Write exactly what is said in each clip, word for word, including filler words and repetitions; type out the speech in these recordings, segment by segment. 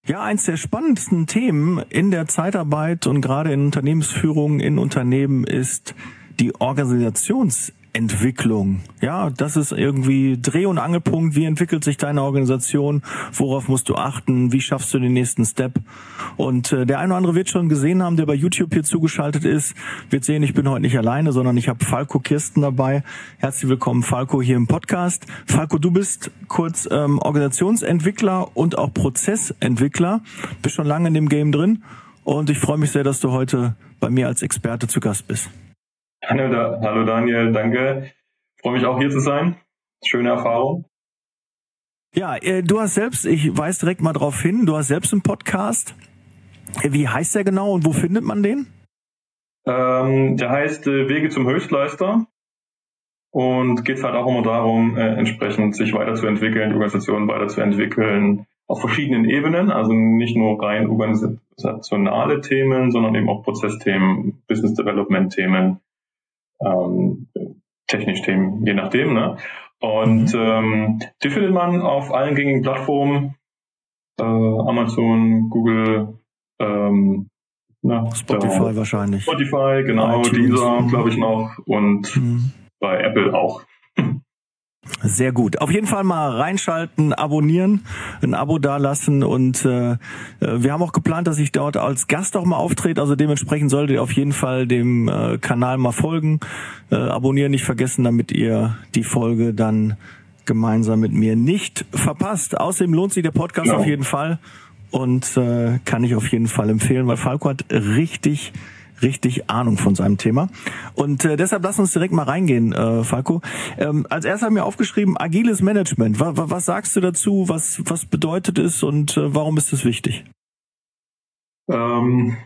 Ja, eins der spannendsten Themen in der Zeitarbeit und gerade in Unternehmensführung in Unternehmen ist die Organisationsentwicklung. Ja, das ist irgendwie Dreh- und Angelpunkt. Wie entwickelt sich deine Organisation? Worauf musst du achten? Wie schaffst du den nächsten Step? Und äh, der eine oder andere wird schon gesehen haben, der bei YouTube hier zugeschaltet ist, wird sehen, ich bin heute nicht alleine, sondern ich habe Falco Kirsten dabei. Herzlich willkommen, Falco, hier im Podcast. Falco, du bist kurz ähm, Organisationsentwickler und auch Prozessentwickler. Bist schon lange in dem Game drin und ich freue mich sehr, dass du heute bei mir als Experte zu Gast bist. Hallo, da, hallo Daniel, danke. Ich freue mich auch hier zu sein. Schöne Erfahrung. Ja, äh, du hast selbst, ich weise direkt mal drauf hin, du hast selbst einen Podcast. Wie heißt der genau und wo findet man den? Ähm, der heißt äh, Wege zum Höchstleister und geht halt auch immer darum, äh, entsprechend sich weiterzuentwickeln, die Organisation weiterzuentwickeln auf verschiedenen Ebenen, also nicht nur rein organisationale Themen, sondern eben auch Prozessthemen, Business Development Themen, ähm, technisch Themen, je nachdem, ne? Und mhm. ähm, die findet man auf allen gängigen Plattformen, äh, Amazon, Google, ähm, na, Spotify da, wahrscheinlich. Spotify, genau, Deezer, mhm. glaube ich noch, und mhm. bei Apple auch. Sehr gut. Auf jeden Fall mal reinschalten, abonnieren, ein Abo dalassen und äh, wir haben auch geplant, dass ich dort als Gast auch mal auftrete, also dementsprechend solltet ihr auf jeden Fall dem äh, Kanal mal folgen, äh, abonnieren nicht vergessen, damit ihr die Folge dann gemeinsam mit mir nicht verpasst. Außerdem lohnt sich der Podcast genau. auf jeden Fall und äh, kann ich auf jeden Fall empfehlen, weil Falco hat richtig richtig Ahnung von seinem Thema. Und äh, deshalb lass uns direkt mal reingehen, äh, Falco. Ähm, als erstes haben wir aufgeschrieben, agiles Management. Was, was sagst du dazu? Was, was bedeutet es und äh, warum ist es wichtig? Ähm,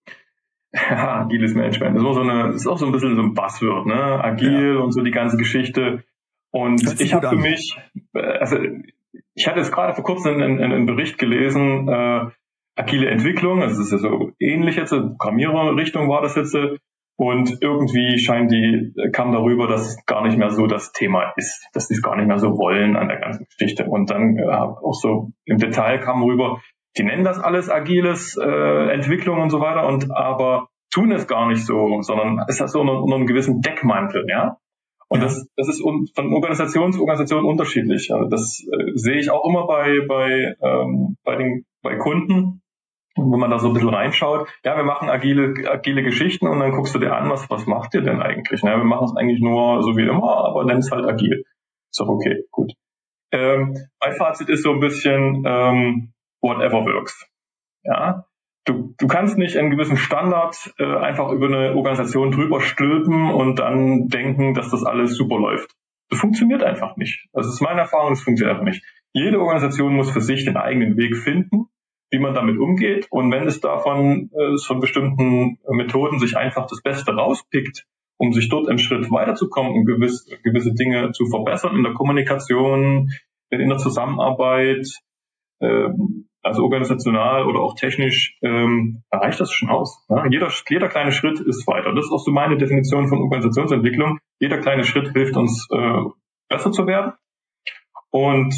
ja, agiles Management. Das ist, so eine, das ist auch so ein bisschen so ein Buzzword, ne? Agil ja. und so die ganze Geschichte. Und ich habe für mich, also ich hatte jetzt gerade vor kurzem einen, einen Bericht gelesen, äh, agile Entwicklung, also es ist ja so ähnlich jetzt, Programmiererrichtung war das jetzt, und irgendwie scheint die, kam darüber, dass es gar nicht mehr so das Thema ist, dass die es gar nicht mehr so wollen an der ganzen Geschichte. Und dann äh, auch so im Detail kam rüber, die nennen das alles agiles äh, Entwicklung und so weiter, und aber tun es gar nicht so, sondern es hat so unter, unter einem gewissen Deckmantel, ja. Und ja. das, das ist von Organisation zu Organisation unterschiedlich. Also das äh, sehe ich auch immer bei bei ähm, bei den bei Kunden. Und wenn man da so ein bisschen reinschaut, ja, wir machen agile, agile Geschichten, und dann guckst du dir an, was, was macht ihr denn eigentlich? Ja, wir machen es eigentlich nur so wie immer, aber nennen es halt agil. Ist doch okay, gut. Ähm, mein Fazit ist so ein bisschen, ähm, whatever works. Ja, du, du kannst nicht einen gewissen Standard äh, einfach über eine Organisation drüber stülpen und dann denken, dass das alles super läuft. Das funktioniert einfach nicht. Das ist meine Erfahrung, das funktioniert einfach nicht. Jede Organisation muss für sich den eigenen Weg finden, wie man damit umgeht. Und wenn es davon äh, von bestimmten Methoden sich einfach das Beste rauspickt, um sich dort einen Schritt weiterzukommen und gewiss, gewisse Dinge zu verbessern in der Kommunikation, in der Zusammenarbeit, äh, also organisational oder auch technisch, ähm, da reicht das schon aus. Ja? Jeder, jeder kleine Schritt ist weiter. Das ist auch so meine Definition von Organisationsentwicklung. Jeder kleine Schritt hilft uns, äh, besser zu werden. Und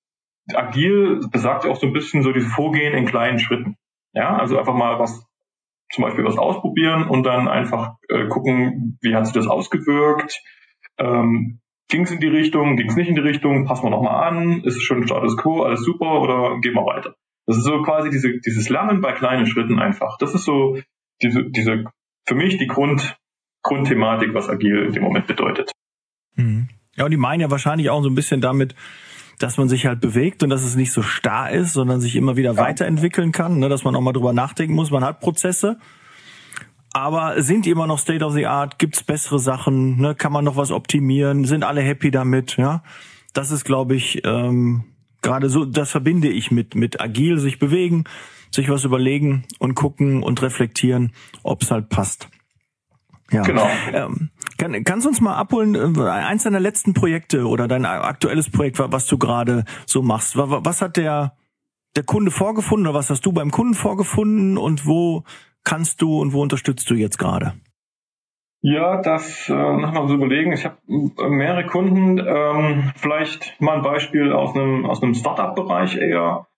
agil besagt ja auch so ein bisschen so dieses Vorgehen in kleinen Schritten. Ja, also einfach mal was, zum Beispiel was ausprobieren und dann einfach äh, gucken, wie hat sich das ausgewirkt, ähm, ging es in die Richtung, ging es nicht in die Richtung, passen wir nochmal an, ist es schon Status Quo, alles super, oder gehen wir weiter. Das ist so quasi diese, dieses Lernen bei kleinen Schritten einfach. Das ist so diese, diese für mich die Grund, Grundthematik, was agil in dem Moment bedeutet. Mhm. Ja, und die meinen ja wahrscheinlich auch so ein bisschen damit, dass man sich halt bewegt und dass es nicht so starr ist, sondern sich immer wieder ja. weiterentwickeln kann, ne, dass man auch mal drüber nachdenken muss. Man hat Prozesse, aber sind die immer noch State of the Art? Gibt's bessere Sachen? Ne, kann man noch was optimieren? Sind alle happy damit? Ja, das ist, glaube ich, ähm, gerade so, das verbinde ich mit mit agil, sich bewegen, sich was überlegen und gucken und reflektieren, ob es halt passt. Ja, genau. Ähm, kann, kannst du uns mal abholen, eins deiner letzten Projekte oder dein aktuelles Projekt, was du gerade so machst? Was hat der der Kunde vorgefunden oder was hast du beim Kunden vorgefunden und wo kannst du und wo unterstützt du jetzt gerade? Ja, das äh, nochmal so überlegen. Ich habe mehrere Kunden. Ähm, vielleicht mal ein Beispiel aus einem aus einem Startup-Bereich eher.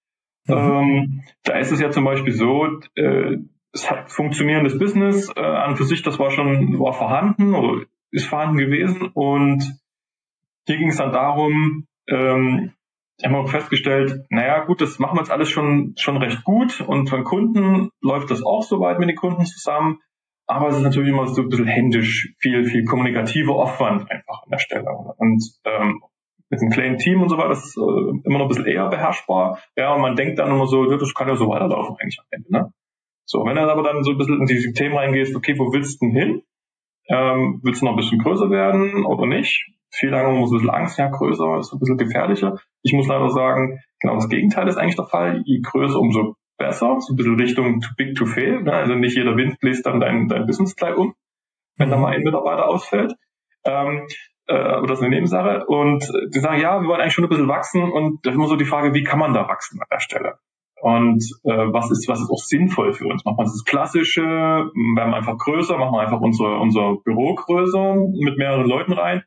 Mhm. Ähm, da ist es ja zum Beispiel so, äh, es hat funktionierendes Business, äh, an für sich, das war schon war vorhanden oder ist vorhanden gewesen. Und hier ging es dann darum, ähm, haben wir festgestellt, naja gut, das machen wir jetzt alles schon schon recht gut und von Kunden läuft das auch soweit mit den Kunden zusammen. Aber es ist natürlich immer so ein bisschen händisch, viel, viel kommunikativer Aufwand einfach an der Stelle. Und ähm, mit einem kleinen Team und so weiter, das ist äh, immer noch ein bisschen eher beherrschbar. Ja, und man denkt dann immer so, das kann ja so weiterlaufen eigentlich am Ende. Ne? So, wenn du aber dann so ein bisschen in diese Themen reingehst, okay, wo willst du denn hin? Ähm, willst du noch ein bisschen größer werden oder nicht? Viele haben immer so ein bisschen Angst, ja, größer ist ein bisschen gefährlicher. Ich muss leider sagen, genau das Gegenteil ist eigentlich der Fall. Je größer, umso besser, so ein bisschen Richtung too big to fail. Ne? Also nicht jeder Wind bläst dann dein, dein Business gleich um, wenn mhm. da mal ein Mitarbeiter ausfällt. Ähm, äh, aber das ist eine Nebensache. Und die sagen, ja, wir wollen eigentlich schon ein bisschen wachsen. Und da ist immer so die Frage, wie kann man da wachsen an der Stelle? Und äh, was ist was ist auch sinnvoll für uns? Machen wir das Klassische, werden wir einfach größer, machen wir einfach unser, unser Büro größer mit mehreren Leuten rein?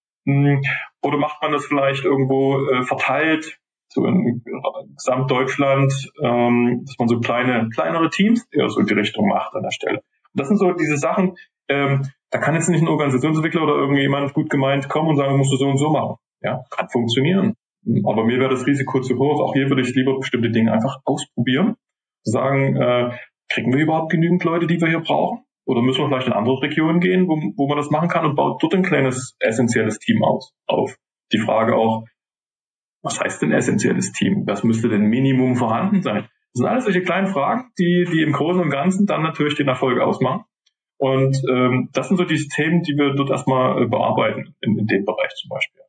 Oder macht man das vielleicht irgendwo äh, verteilt, so in Gesamtdeutschland, ähm, dass man so kleine, kleinere Teams eher so in die Richtung macht an der Stelle. Und das sind so diese Sachen, ähm, da kann jetzt nicht ein Organisationsentwickler oder irgendjemand gut gemeint kommen und sagen, musst du so und so machen. Ja, kann funktionieren. Aber mir wäre das Risiko zu hoch. Auch hier würde ich lieber bestimmte Dinge einfach ausprobieren. Sagen, äh, kriegen wir überhaupt genügend Leute, die wir hier brauchen? Oder müssen wir vielleicht in andere Regionen gehen, wo, wo man das machen kann und baut dort ein kleines, essentielles Team aus, auf? Die Frage auch, was heißt denn essentielles Team? Was müsste denn Minimum vorhanden sein? Das sind alles solche kleinen Fragen, die, die im Großen und Ganzen dann natürlich den Erfolg ausmachen. Und ähm, das sind so diese Themen, die wir dort erstmal äh, bearbeiten, in, in dem Bereich zum Beispiel.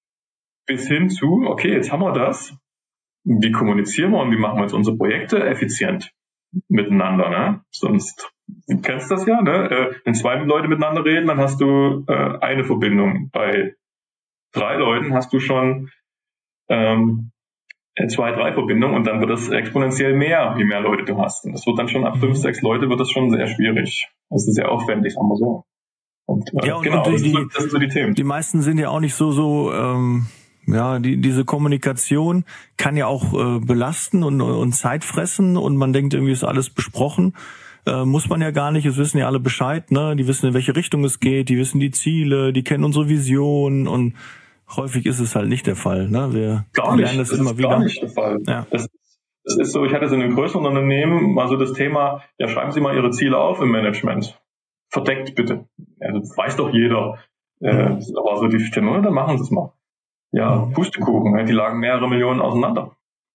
Bis hin zu, okay, jetzt haben wir das. Wie kommunizieren wir und wie machen wir jetzt unsere Projekte effizient miteinander? Ne? Sonst, du kennst das ja, ne? Äh, wenn zwei Leute miteinander reden, dann hast du äh, eine Verbindung. Bei drei Leuten hast du schon ähm, zwei, drei Verbindungen und dann wird es exponentiell mehr, je mehr Leute du hast. Und das wird dann schon ab fünf, sechs Leute wird das schon sehr schwierig. Das ist sehr aufwendig, sagen wir so. Und, äh, ja, und, genau, und die, das, sind so, das sind so die Themen. Die meisten sind ja auch nicht so, so, ähm, ja, die, diese Kommunikation kann ja auch äh, belasten und, und Zeit fressen und man denkt, irgendwie ist alles besprochen. Äh, muss man ja gar nicht, es wissen ja alle Bescheid, ne? Die wissen, in welche Richtung es geht, die wissen die Ziele, die kennen unsere Vision und häufig ist es halt nicht der Fall, ne? Wir gar lernen das, das immer ist wieder. Gar nicht der Fall. Ja. Das, das ist so, ich hatte es in einem größeren Unternehmen mal so das Thema, ja, schreiben Sie mal Ihre Ziele auf im Management. Verdeckt bitte. Ja, das weiß doch jeder. Äh, das war so die Stimme, dann machen Sie es mal. Ja, Pustekuchen, die lagen mehrere Millionen auseinander.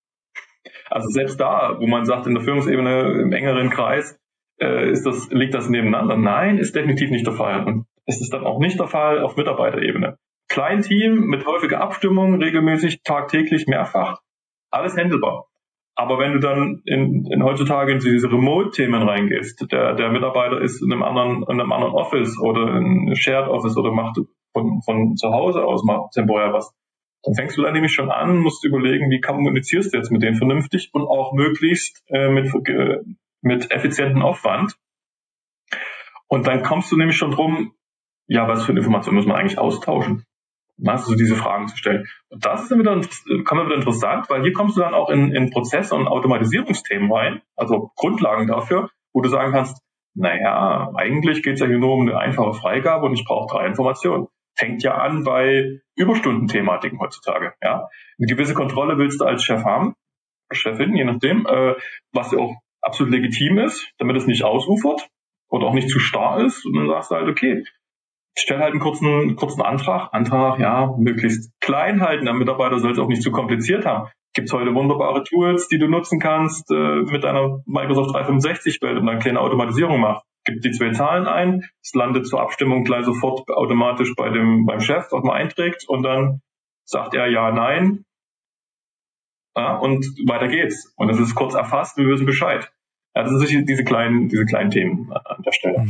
Also selbst da, wo man sagt, in der Führungsebene im engeren Kreis, äh, ist das, liegt das nebeneinander. Nein, ist definitiv nicht der Fall. Und es ist dann auch nicht der Fall auf Mitarbeiterebene. Klein Team mit häufiger Abstimmung, regelmäßig, tagtäglich, mehrfach, alles handelbar. Aber wenn du dann in, in heutzutage in diese Remote-Themen reingehst, der, der Mitarbeiter ist in einem anderen, in einem anderen Office oder in einem Shared Office oder macht von, von zu Hause aus mal temporär was, dann fängst du dann nämlich schon an, musst überlegen, wie kommunizierst du jetzt mit denen vernünftig und auch möglichst äh, mit, äh, mit effizientem Aufwand. Und dann kommst du nämlich schon drum, ja, was für Informationen muss man eigentlich austauschen? Also diese Fragen zu stellen. Und das ist dann wieder, kann man wieder interessant, weil hier kommst du dann auch in, in Prozesse und Automatisierungsthemen rein, also Grundlagen dafür, wo du sagen kannst, naja, eigentlich geht es ja hier nur um eine einfache Freigabe und ich brauche drei Informationen. Fängt ja an bei Überstundenthematiken heutzutage. Ja, eine gewisse Kontrolle willst du als Chef haben, Chefin, je nachdem, äh, was ja auch absolut legitim ist, damit es nicht ausufert oder auch nicht zu starr ist. Und dann sagst du halt, okay, stell halt einen kurzen, kurzen Antrag. Antrag, ja, möglichst klein halten. Der Mitarbeiter soll es auch nicht zu kompliziert haben. Gibt es heute wunderbare Tools, die du nutzen kannst äh, mit deiner Microsoft dreihundertfünfundsechzig-Welt und eine kleine Automatisierung machst. Gib die zwei Zahlen ein, es landet zur Abstimmung gleich sofort automatisch bei dem beim Chef, was man einträgt und dann sagt er ja, nein. Ja, und weiter geht's. Und es ist kurz erfasst, wir wissen Bescheid. Ja, das sind diese kleinen, diese kleinen Themen an der Stelle. Mhm.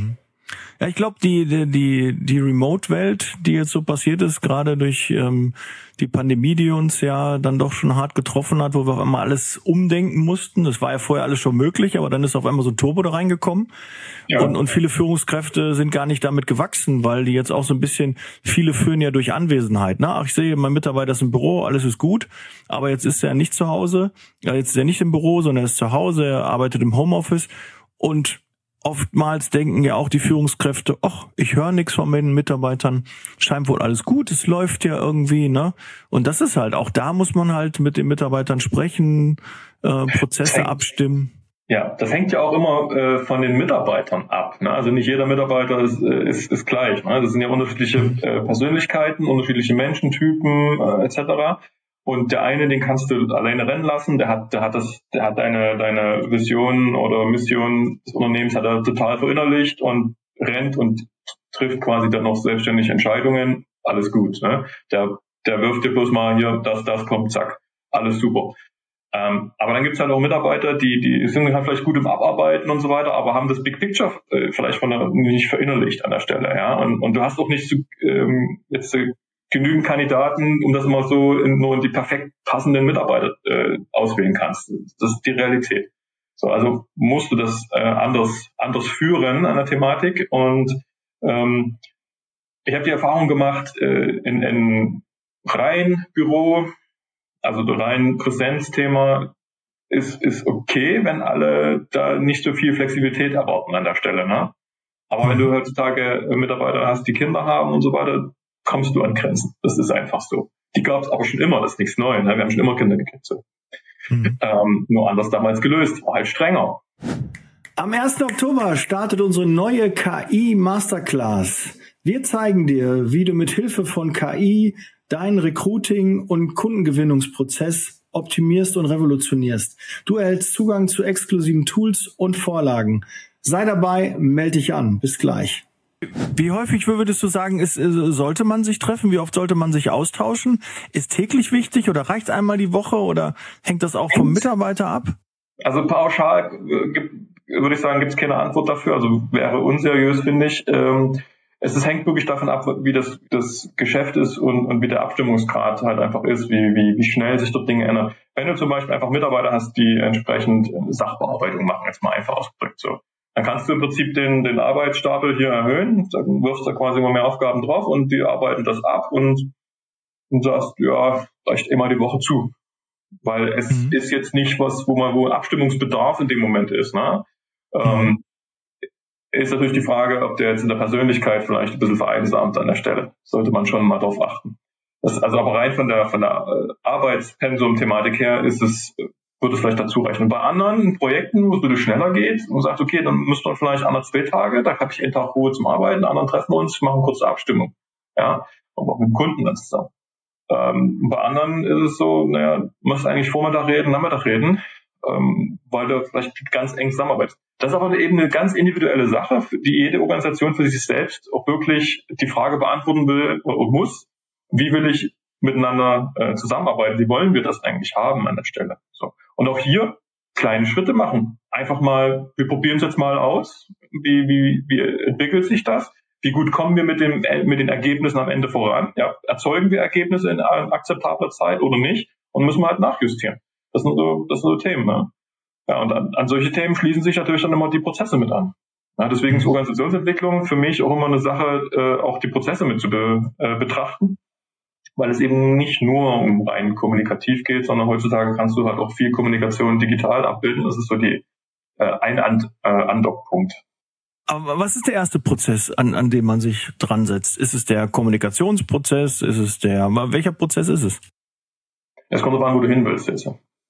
Ja, ich glaube, die die die die Remote-Welt, die jetzt so passiert ist, gerade durch ähm, die Pandemie, die uns ja dann doch schon hart getroffen hat, wo wir auf einmal alles umdenken mussten. Das war ja vorher alles schon möglich, aber dann ist auf einmal so ein Turbo da reingekommen. Ja. Und und viele Führungskräfte sind gar nicht damit gewachsen, weil die jetzt auch so ein bisschen, viele führen ja durch Anwesenheit. Ne? Ach, ich sehe, mein Mitarbeiter ist im Büro, alles ist gut, aber jetzt ist er nicht zu Hause. Ja, jetzt ist er nicht im Büro, sondern er ist zu Hause, er arbeitet im Homeoffice und oftmals denken ja auch die Führungskräfte, ach, ich höre nichts von meinen Mitarbeitern, scheint wohl alles gut, es läuft ja irgendwie, ne? Und das ist halt, auch da muss man halt mit den Mitarbeitern sprechen, äh, Prozesse hängt, abstimmen. Ja, das hängt ja auch immer äh, von den Mitarbeitern ab, ne? Also nicht jeder Mitarbeiter ist, ist, ist gleich, ne? Das sind ja unterschiedliche äh, Persönlichkeiten, unterschiedliche Menschentypen äh, et cetera. Und der eine, den kannst du alleine rennen lassen, der hat, der hat das, der hat deine, deine Vision oder Mission des Unternehmens hat er total verinnerlicht und rennt und trifft quasi dann noch selbstständig Entscheidungen. Alles gut, ne? Der, der wirft dir bloß mal hier, das, das kommt, zack. Alles super. Ähm, aber dann gibt's halt auch Mitarbeiter, die, die sind halt vielleicht gut im Abarbeiten und so weiter, aber haben das Big Picture äh, vielleicht von der, nicht verinnerlicht an der Stelle, ja. Und, und du hast auch nicht so, ähm, jetzt, äh, genügend Kandidaten, um das immer so in, nur in die perfekt passenden Mitarbeiter äh, auswählen kannst. Das ist die Realität. So, also musst du das äh, anders anders führen an der Thematik. Und ähm, ich habe die Erfahrung gemacht, äh, in, in rein Büro, also rein Präsenzthema ist ist okay, wenn alle da nicht so viel Flexibilität erwarten an der Stelle, ne? Aber wenn du heutzutage Mitarbeiter hast, die Kinder haben und so weiter, kommst du an Grenzen. Das ist einfach so. Die gab es aber schon immer, das ist nichts Neues. Ne? Wir haben schon immer Kinder gekriegt. So. Mhm. Ähm, nur anders damals gelöst, war halt strenger. Am ersten Oktober startet unsere neue K I-Masterclass. Wir zeigen dir, wie du mit Hilfe von K I deinen Recruiting- und Kundengewinnungsprozess optimierst und revolutionierst. Du erhältst Zugang zu exklusiven Tools und Vorlagen. Sei dabei, melde dich an. Bis gleich. Wie häufig würdest du sagen, ist, sollte man sich treffen? Wie oft sollte man sich austauschen? Ist täglich wichtig oder reicht einmal die Woche oder hängt das auch vom Mitarbeiter ab? Also pauschal gibt, würde ich sagen, gibt es keine Antwort dafür. Also wäre unseriös, finde ich. Ähm, es ist, hängt wirklich davon ab, wie das, das Geschäft ist und, und wie der Abstimmungsgrad halt einfach ist, wie, wie, wie schnell sich dort Dinge ändern. Wenn du zum Beispiel einfach Mitarbeiter hast, die entsprechend Sachbearbeitung machen, jetzt mal einfach ausgedrückt so. Dann kannst du im Prinzip den, den Arbeitsstapel hier erhöhen, dann wirfst du quasi immer mehr Aufgaben drauf und die arbeiten das ab und, und sagst, ja, reicht immer die Woche zu. Weil es mhm. ist jetzt nicht was, wo man, wo Abstimmungsbedarf in dem Moment ist, ne? Mhm. Ähm, ist natürlich die Frage, ob der jetzt in der Persönlichkeit vielleicht ein bisschen vereinsamt an der Stelle. Sollte man schon mal drauf achten. Das, also aber rein von der, von der Arbeitspensum-Thematik her ist es, würde es vielleicht dazu reichen. Und bei anderen Projekten, wo es ein bisschen schneller geht und sagt, okay, dann müsste man vielleicht andere zwei Tage, da habe ich einen Tag Ruhe zum Arbeiten, anderen treffen wir uns, machen kurze Abstimmung. Ja, und auch mit dem Kunden dann zusammen. Ähm, bei anderen ist es so, naja, du musst eigentlich Vormittag reden, Nachmittag reden, ähm, weil du vielleicht ganz eng zusammenarbeitest. Das ist aber eben eine ganz individuelle Sache, die jede Organisation für sich selbst auch wirklich die Frage beantworten will oder muss, wie will ich miteinander äh, zusammenarbeiten, wie wollen wir das eigentlich haben an der Stelle. So. Und auch hier kleine Schritte machen. Einfach mal, wir probieren es jetzt mal aus, wie, wie, wie entwickelt sich das? Wie gut kommen wir mit dem mit den Ergebnissen am Ende voran? Ja, erzeugen wir Ergebnisse in akzeptabler Zeit oder nicht? Und müssen wir halt nachjustieren. Das sind so, das sind so Themen. Ne? Ja, und an, an solche Themen schließen sich natürlich dann immer die Prozesse mit an. Ja, deswegen ist Organisationsentwicklung für mich auch immer eine Sache, äh, auch die Prozesse mit zu be, äh, betrachten, weil es eben nicht nur um rein kommunikativ geht, sondern heutzutage kannst du halt auch viel Kommunikation digital abbilden. Das ist so die äh, ein An, äh, Andockpunkt. Aber was ist der erste Prozess, an, an dem man sich dran setzt? Ist es der Kommunikationsprozess? Ist es der, welcher Prozess ist es? Es kommt darauf an, wo du hin willst jetzt.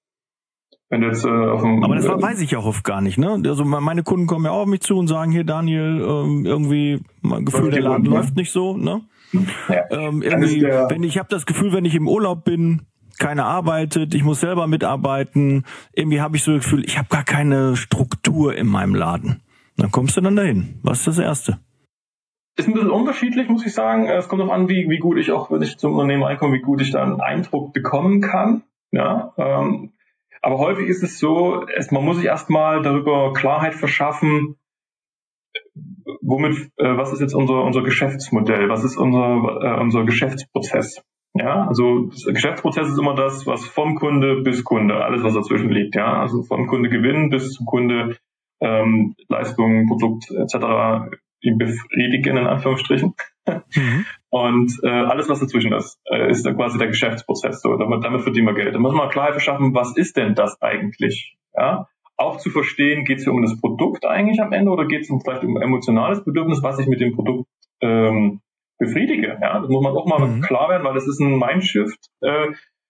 Wenn du jetzt, äh, auf dem, Aber das äh, weiß ich auch oft gar nicht, ne? Also meine Kunden kommen ja auch auf mich zu und sagen, hier Daniel, ähm, irgendwie, mein Gefühl, der Laden läuft nicht so, ne? Ja. Ähm, irgendwie, der, wenn ich habe das Gefühl, wenn ich im Urlaub bin, keiner arbeitet, ich muss selber mitarbeiten, irgendwie habe ich so das Gefühl, ich habe gar keine Struktur in meinem Laden. Dann kommst du dann dahin. Was ist das Erste? Ist ein bisschen unterschiedlich, muss ich sagen. Es kommt darauf an, wie, wie gut ich auch, wenn ich zum Unternehmen reinkomme, wie gut ich da einen Eindruck bekommen kann. Ja, ähm, aber häufig ist es so, es, man muss sich erstmal darüber Klarheit verschaffen, womit, äh, was ist jetzt unser unser Geschäftsmodell? Was ist unser äh, unser Geschäftsprozess? Ja, also das Geschäftsprozess ist immer das, was vom Kunde bis Kunde, alles was dazwischen liegt. Ja, also vom Kunde Gewinn bis zum Kunde ähm, Leistung, Produkt et cetera ihn befriedigen in Anführungsstrichen. Mhm. Und äh, alles, was dazwischen ist, äh, ist dann quasi der Geschäftsprozess. So, damit, damit verdienen wir Geld. Da muss man klar verschaffen, was ist denn das eigentlich? Ja, auch zu verstehen, geht es hier um das Produkt eigentlich am Ende oder geht es um vielleicht um ein emotionales Bedürfnis, was ich mit dem Produkt ähm, befriedige. Ja, das muss man auch mal mhm. klar werden, weil das ist ein Mindshift. Äh,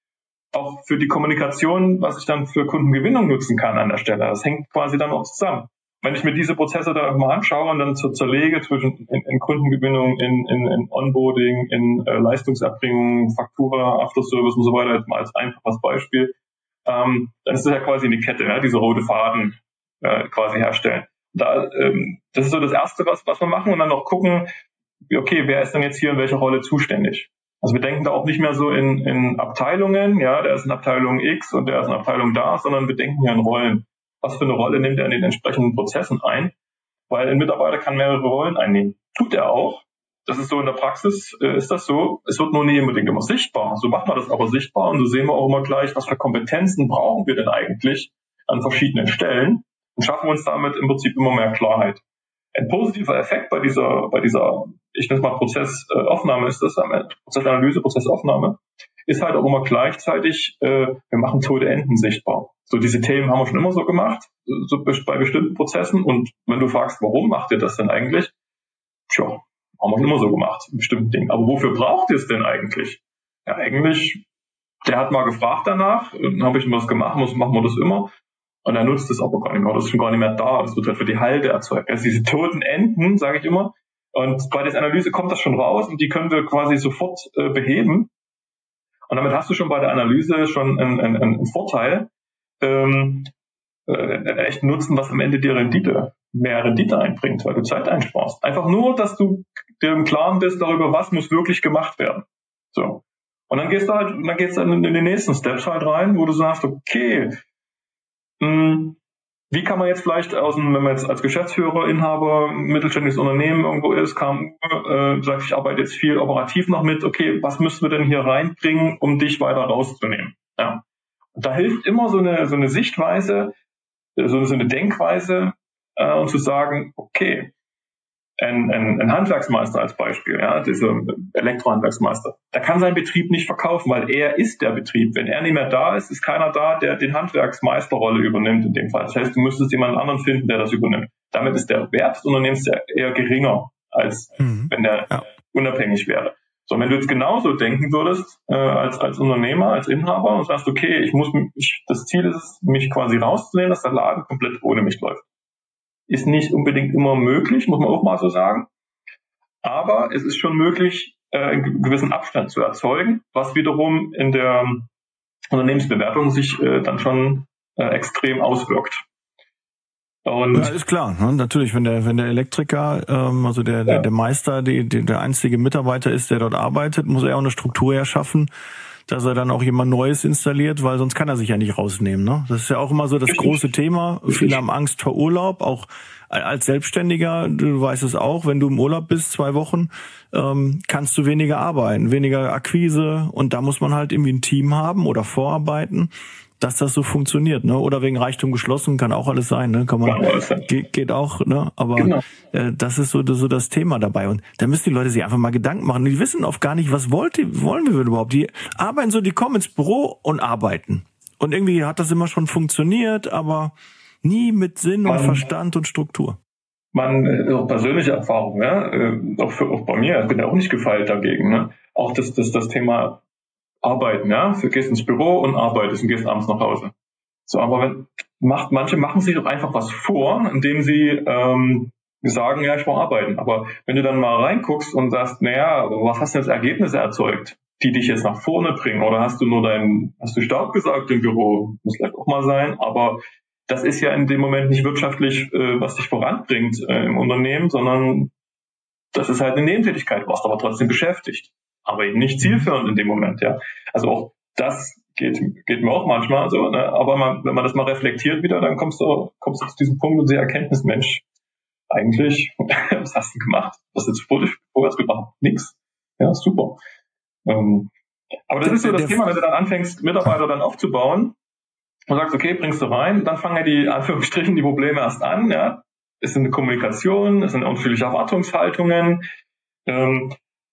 auch für die Kommunikation, was ich dann für Kundengewinnung nutzen kann an der Stelle. Das hängt quasi dann auch zusammen. Wenn ich mir diese Prozesse da mal anschaue und dann zur zerlege zwischen in, in Kundengewinnung, in, in, in Onboarding, in äh, Leistungserbringung, Faktura, Afterservice und so weiter, jetzt mal als einfaches Beispiel, ähm, dann ist das ja quasi eine Kette, ja, diese rote Faden äh, quasi herstellen. Da, ähm, das ist so das Erste, was, was wir machen und dann noch gucken, okay, wer ist denn jetzt hier in welcher Rolle zuständig? Also wir denken da auch nicht mehr so in, in Abteilungen, ja, der ist in Abteilung X und der ist in Abteilung da, sondern wir denken ja in Rollen. Was für eine Rolle nimmt er in den entsprechenden Prozessen ein? Weil ein Mitarbeiter kann mehrere Rollen einnehmen. Tut er auch. Das ist so in der Praxis, äh, ist das so. Es wird nur nicht unbedingt immer sichtbar. So macht man das aber sichtbar und so sehen wir auch immer gleich, was für Kompetenzen brauchen wir denn eigentlich an verschiedenen Stellen und schaffen uns damit im Prinzip immer mehr Klarheit. Ein positiver Effekt bei dieser, bei dieser, ich nenne es mal Prozessaufnahme, ist das am Ende, Prozessanalyse, Prozessaufnahme, ist halt auch immer gleichzeitig, äh, wir machen tote Enden sichtbar. So diese Themen haben wir schon immer so gemacht, so bei bestimmten Prozessen. Und wenn du fragst, warum macht ihr das denn eigentlich? Tja, haben wir schon immer so gemacht, in bestimmten Dingen. Aber wofür braucht ihr es denn eigentlich? Ja, eigentlich, der hat mal gefragt danach, dann habe ich ihm was gemacht, muss, machen wir das immer. Und er nutzt es aber gar nicht mehr, das ist schon gar nicht mehr da. Das wird halt für die Halde erzeugt. Also diese toten Enden, sage ich immer. Und bei der Analyse kommt das schon raus und die können wir quasi sofort äh, beheben. Und damit hast du schon bei der Analyse schon einen, einen, einen Vorteil, ähm, äh, einen echten Nutzen, was am Ende dir Rendite, mehr Rendite einbringt, weil du Zeit einsparst. Einfach nur, dass du dir im Klaren bist darüber, was muss wirklich gemacht werden. So. Und dann gehst du halt, dann geht's dann in den nächsten Steps halt rein, wo du sagst, okay, mh, wie kann man jetzt vielleicht aus dem, wenn man jetzt als Geschäftsführer, Inhaber, mittelständisches Unternehmen irgendwo ist, kam, äh, sagt, ich arbeite jetzt viel operativ noch mit, okay, was müssen wir denn hier reinbringen, um dich weiter rauszunehmen? Ja. Und da hilft immer so eine, so eine Sichtweise, so eine, so eine Denkweise, äh, und zu sagen, okay, ein, ein, ein Handwerksmeister als Beispiel, ja, dieser Elektrohandwerksmeister, der kann seinen Betrieb nicht verkaufen, weil er ist der Betrieb. Wenn er nicht mehr da ist, ist keiner da, der den Handwerksmeisterrolle übernimmt in dem Fall. Das heißt, du müsstest jemanden anderen finden, der das übernimmt. Damit ist der Wert des Unternehmens eher geringer, als mhm. wenn der ja. unabhängig wäre. So, wenn du jetzt genauso denken würdest, äh, als, als Unternehmer, als Inhaber und sagst, okay, ich muss, ich, das Ziel ist es, mich quasi rauszunehmen, dass der Laden komplett ohne mich läuft. Ist nicht unbedingt immer möglich, muss man auch mal so sagen. Aber es ist schon möglich, äh, einen gewissen Abstand zu erzeugen, was wiederum in der Unternehmensbewertung sich äh, dann schon äh, extrem auswirkt. Und ja, ist klar, ne? Natürlich, wenn der wenn der Elektriker, ähm, also der, ja. der der Meister, die, die, der einzige Mitarbeiter ist, der dort arbeitet, muss er auch eine Struktur erschaffen, dass er dann auch jemand Neues installiert, weil sonst kann er sich ja nicht rausnehmen. Ne? Das ist ja auch immer so das große Thema. Viele haben Angst vor Urlaub, auch als Selbstständiger, du weißt es auch, wenn du im Urlaub bist, zwei Wochen, ähm, kannst du weniger arbeiten, weniger Akquise und da muss man halt irgendwie ein Team haben oder vorarbeiten, dass das so funktioniert, ne? Oder wegen Reichtum geschlossen, kann auch alles sein, ne? Kann man, geht, geht auch, ne? Aber genau. äh, das ist so, so das Thema dabei. Und da müssen die Leute sich einfach mal Gedanken machen. Die wissen oft gar nicht, was wollt die, wollen wir überhaupt? Die arbeiten so, die kommen ins Büro und arbeiten. Und irgendwie hat das immer schon funktioniert, aber nie mit Sinn man, und Verstand und Struktur. Man, auch persönliche Erfahrung, ja, auch, für, auch bei mir, ich bin ja auch nicht gefeilt dagegen, ne? Auch das, das, das Thema Arbeiten, ja, du gehst ins Büro und arbeitest und gehst abends nach Hause. So, aber wenn, macht, manche machen sich doch einfach was vor, indem sie ähm, sagen, ja, ich will arbeiten. Aber wenn du dann mal reinguckst und sagst, naja, was hast du jetzt Ergebnisse erzeugt, die dich jetzt nach vorne bringen? Oder hast du nur dein, hast du Staub gesaugt im Büro? Muss vielleicht auch mal sein, aber das ist ja in dem Moment nicht wirtschaftlich, äh, was dich voranbringt äh, im Unternehmen, sondern das ist halt eine Nebentätigkeit, du warst aber trotzdem beschäftigt. Aber eben nicht zielführend in dem Moment, ja. Also auch das geht, geht mir auch manchmal so, ne? Aber man, wenn man das mal reflektiert wieder, dann kommst du, kommst du zu diesem Punkt und sehr Erkenntnismensch. eigentlich, was hast du gemacht? Was hast du sportlich vorwärts gebracht? Nix. Ja, super. Ähm, aber das ist so das Thema, wenn du dann anfängst, Mitarbeiter dann aufzubauen und sagst, okay, bringst du rein, dann fangen ja die, Anführungsstrichen, die Probleme erst an, ja. Es sind eine Kommunikation, es sind unterschiedliche Erwartungshaltungen. Ähm,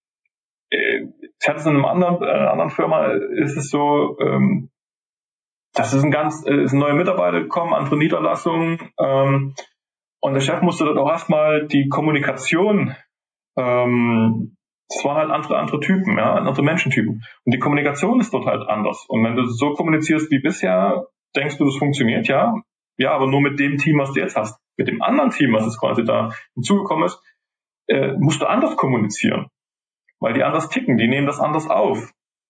ich hatte es in einem anderen, äh, anderen Firma, ist es so, ähm, das ist ein ganz, äh, ist ein neuer Mitarbeiter gekommen, andere Niederlassung, ähm, und der Chef musste dort auch erstmal die Kommunikation, ähm, das waren halt andere, andere Typen, ja, andere Menschentypen. Und die Kommunikation ist dort halt anders. Und wenn du so kommunizierst wie bisher, denkst du, das funktioniert, ja? Ja, aber nur mit dem Team, was du jetzt hast. Mit dem anderen Team, was jetzt quasi da hinzugekommen ist, äh, musst du anders kommunizieren. Weil die anders ticken, die nehmen das anders auf.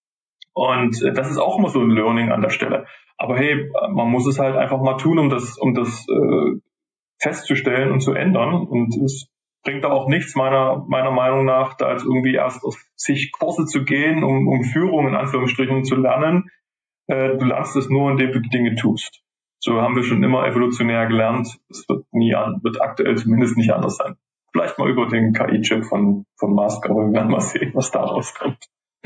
Und äh, das ist auch immer so ein Learning an der Stelle. Aber hey, man muss es halt einfach mal tun, um das, um das äh, festzustellen und zu ändern. Und es bringt da auch nichts, meiner, meiner Meinung nach, da jetzt irgendwie erst auf sich Kurse zu gehen, um, um Führung in Anführungsstrichen zu lernen. Äh, du lernst es nur, indem du die Dinge tust. So haben wir schon immer evolutionär gelernt. Es wird nie an, wird aktuell zumindest nicht anders sein. Vielleicht mal über den K I-Chip von, von Musk, aber wir werden mal sehen, was da rauskommt.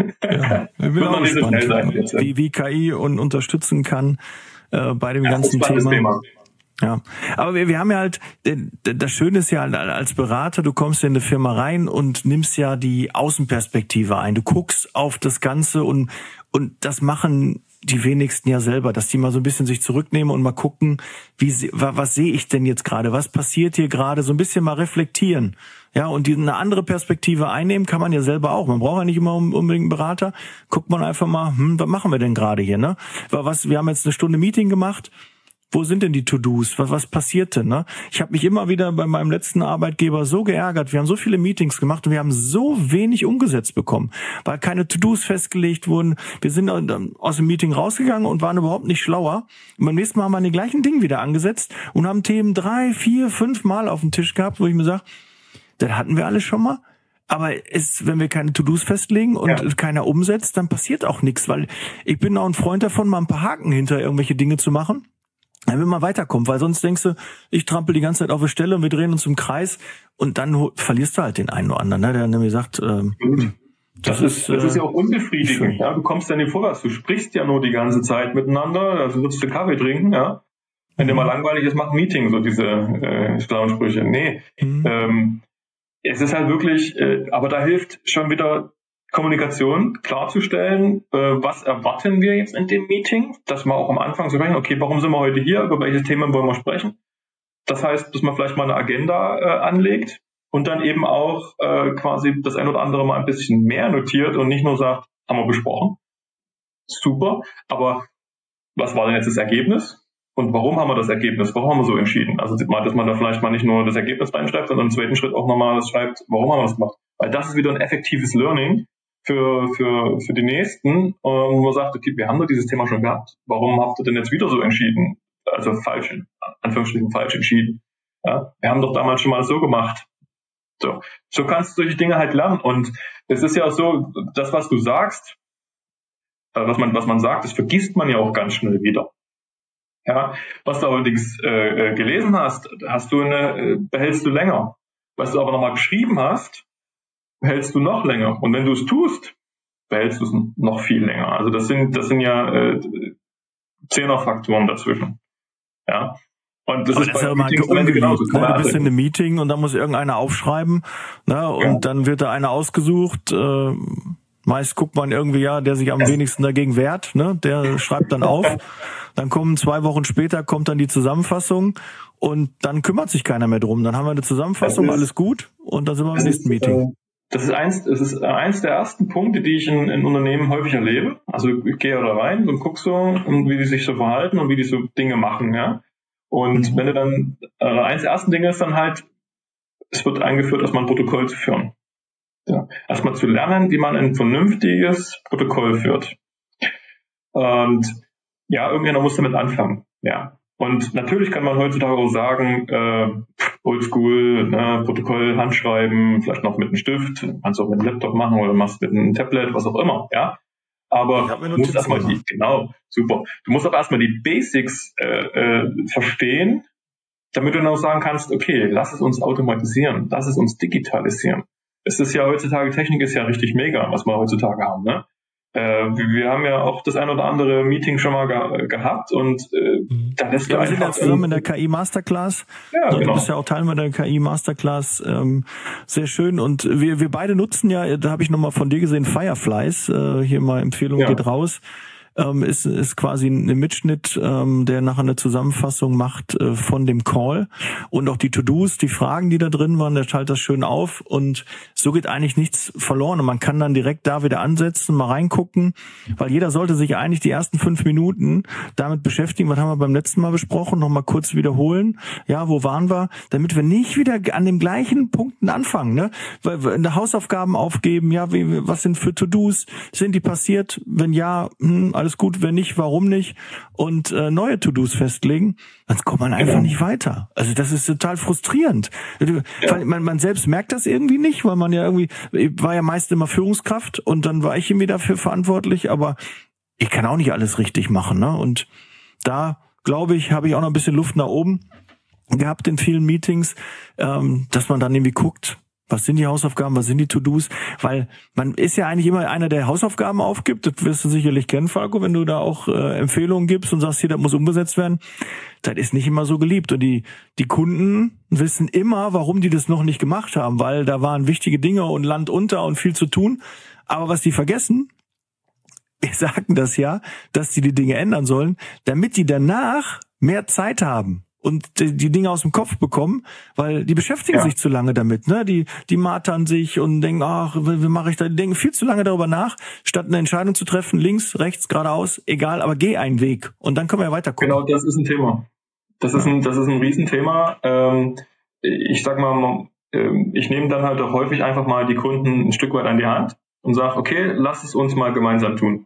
Ja, ich bin auch gespannt, sein, wie, wie K I und unterstützen kann äh, bei dem ja, ganzen Thema. Thema. Ja, aber wir, wir haben ja halt, das Schöne ist ja als Berater, du kommst in eine Firma rein und nimmst ja die Außenperspektive ein. Du guckst auf das Ganze und und das machen die wenigsten ja selber, dass die mal so ein bisschen sich zurücknehmen und mal gucken, wie was sehe ich denn jetzt gerade, was passiert hier gerade, so ein bisschen mal reflektieren. Ja, und die, eine andere Perspektive einnehmen kann man ja selber auch. Man braucht ja nicht immer unbedingt einen Berater. Guckt man einfach mal, hm, was machen wir denn gerade hier, ne? Was, wir haben jetzt eine Stunde Meeting gemacht. Wo sind denn die To-Dos? Was, was passiert denn? Ne? Ich habe mich immer wieder bei meinem letzten Arbeitgeber so geärgert. Wir haben so viele Meetings gemacht und wir haben so wenig umgesetzt bekommen, weil keine To-Dos festgelegt wurden. Wir sind aus dem Meeting rausgegangen und waren überhaupt nicht schlauer. Und beim nächsten Mal haben wir die gleichen Dinge wieder angesetzt und haben Themen drei, vier, fünf Mal auf dem Tisch gehabt, wo ich mir sage, das hatten wir alles schon mal. Aber es, wenn wir keine To-Dos festlegen und ja. keiner umsetzt, dann passiert auch nichts, weil ich bin auch ein Freund davon, mal ein paar Haken hinter irgendwelche Dinge zu machen. Dann will man weiterkommen, weil sonst denkst du, ich trampel die ganze Zeit auf der Stelle und wir drehen uns im Kreis und dann verlierst du halt den einen oder anderen, ne, der nämlich sagt, ähm, das, das ist das ist ja auch unbefriedigend. Ja, du kommst ja nicht vorwärts, du sprichst ja nur die ganze Zeit miteinander, also würdest du Kaffee trinken, ja. Wenn mhm. dir mal langweilig ist, mach ein Meeting, so diese äh, schlauen Sprüche. Nee, mhm. ähm, es ist halt wirklich, äh, aber da hilft schon wieder Kommunikation klarzustellen, äh, was erwarten wir jetzt in dem Meeting, dass wir auch am Anfang so sprechen, okay, warum sind wir heute hier, über welche Themen wollen wir sprechen. Das heißt, dass man vielleicht mal eine Agenda äh, anlegt und dann eben auch äh, quasi das ein oder andere mal ein bisschen mehr notiert und nicht nur sagt, haben wir besprochen. Super, aber was war denn jetzt das Ergebnis? Und warum haben wir das Ergebnis? Warum haben wir so entschieden? Also, dass man da vielleicht mal nicht nur das Ergebnis reinschreibt, sondern im zweiten Schritt auch nochmal schreibt, warum haben wir das gemacht? Weil das ist wieder ein effektives Learning für für für die Nächsten, wo man sagt, okay, wir haben doch dieses Thema schon gehabt. Warum habt ihr denn jetzt wieder so entschieden? Also falsch, in Anführungsstrichen falsch entschieden. Ja, wir haben doch damals schon mal so gemacht. So, so kannst du solche Dinge halt lernen. Und es ist ja auch so, das, was du sagst, was man was man sagt, das vergisst man ja auch ganz schnell wieder. Ja, was du allerdings äh, gelesen hast, hast du eine, äh, behältst du länger. Was du aber nochmal geschrieben hast, behältst du noch länger. Und wenn du es tust, behältst du es noch viel länger. Also das sind, das sind ja äh, Zehnerfaktoren dazwischen. Ja. Und das aber ist das bei ist ja immer genauso. Ne? Du bist in einem Meeting und da muss irgendeiner aufschreiben, ne? Und ja. dann wird da einer ausgesucht. Äh, meist guckt man irgendwie, ja, der sich am wenigsten dagegen wehrt, ne? Der schreibt dann auf. Dann kommen zwei Wochen später kommt dann die Zusammenfassung und dann kümmert sich keiner mehr drum. Dann haben wir eine Zusammenfassung, ist, alles gut und dann sind wir im nächsten ist, Meeting. Das ist eins, das ist eins der ersten Punkte, die ich in, in Unternehmen häufig erlebe. Also ich gehe da rein und gucke so, wie die sich so verhalten und wie die so Dinge machen, ja. Und mhm. wenn du dann, äh, eins der ersten Dinge ist dann halt, es wird eingeführt, erstmal ein Protokoll zu führen. Ja. Erstmal zu lernen, wie man ein vernünftiges Protokoll führt. Und ja, irgendjemand muss damit anfangen, ja. Und natürlich kann man heutzutage auch sagen, äh, Oldschool, ne, Protokoll, Handschreiben, vielleicht noch mit einem Stift, kannst du auch mit einem Laptop machen oder machst mit einem Tablet, was auch immer, ja. Aber du musst erstmal die, genau, super. Du musst auch erstmal die Basics äh, äh, verstehen, damit du dann auch sagen kannst, okay, lass es uns automatisieren, lass es uns digitalisieren. Es ist ja heutzutage, Technik ist ja richtig mega, was wir heutzutage haben, ne? Äh, wir haben ja auch das ein oder andere Meeting schon mal ge- gehabt und äh, da lässt ja, du wir sind ja einfach... zusammen in der K I Masterclass. Ja, du genau. bist ja auch Teil der K I Masterclass. Ähm, sehr schön. Und wir wir beide nutzen ja, da habe ich nochmal von dir gesehen, Fireflies. Äh, hier mal Empfehlung Ja. geht raus. Ähm, ist, ist quasi ein Mitschnitt, ähm, der nachher eine Zusammenfassung macht äh, von dem Call und auch die To-Dos, die Fragen, die da drin waren, der teilt das schön auf und so geht eigentlich nichts verloren und man kann dann direkt da wieder ansetzen, mal reingucken, weil jeder sollte sich eigentlich die ersten fünf Minuten damit beschäftigen, was haben wir beim letzten Mal besprochen, nochmal kurz wiederholen, ja, wo waren wir, damit wir nicht wieder an den gleichen Punkten anfangen, ne, weil wir Hausaufgaben aufgeben, ja, wie, was sind für To-Dos, sind die passiert, wenn ja, hm, alles gut, wenn nicht, warum nicht? Und äh, neue To-Dos festlegen, dann kommt man einfach genau. nicht weiter. Also das ist total frustrierend. Ja. Man, man selbst merkt das irgendwie nicht, weil man ja irgendwie, ich war ja meist immer Führungskraft und dann war ich irgendwie dafür verantwortlich, aber ich kann auch nicht alles richtig machen, ne? Und da, glaube ich, habe ich auch noch ein bisschen Luft nach oben gehabt in vielen Meetings, ähm, dass man dann irgendwie guckt, was sind die Hausaufgaben, was sind die To-Dos? Weil man ist ja eigentlich immer einer, der Hausaufgaben aufgibt. Das wirst du sicherlich kennen, Falco, wenn du da auch äh, Empfehlungen gibst und sagst, hier, das muss umgesetzt werden. Das ist nicht immer so geliebt. Und die die Kunden wissen immer, warum die das noch nicht gemacht haben, weil da waren wichtige Dinge und Land unter und viel zu tun. Aber was die vergessen, wir sagen das ja, dass die die Dinge ändern sollen, damit die danach mehr Zeit haben und die Dinge aus dem Kopf bekommen, weil die beschäftigen ja. sich zu lange damit, ne? Die die martern sich und denken, ach, wie mache ich da? Die denken viel zu lange darüber nach, statt eine Entscheidung zu treffen, links, rechts, geradeaus, egal, aber geh einen Weg und dann können wir ja weiter gucken. Genau, das ist ein Thema. Das ist ein das ist ein Riesenthema. Ähm, ich sag mal, ich nehme dann halt auch häufig einfach mal die Kunden ein Stück weit an die Hand und sage, okay, lass es uns mal gemeinsam tun.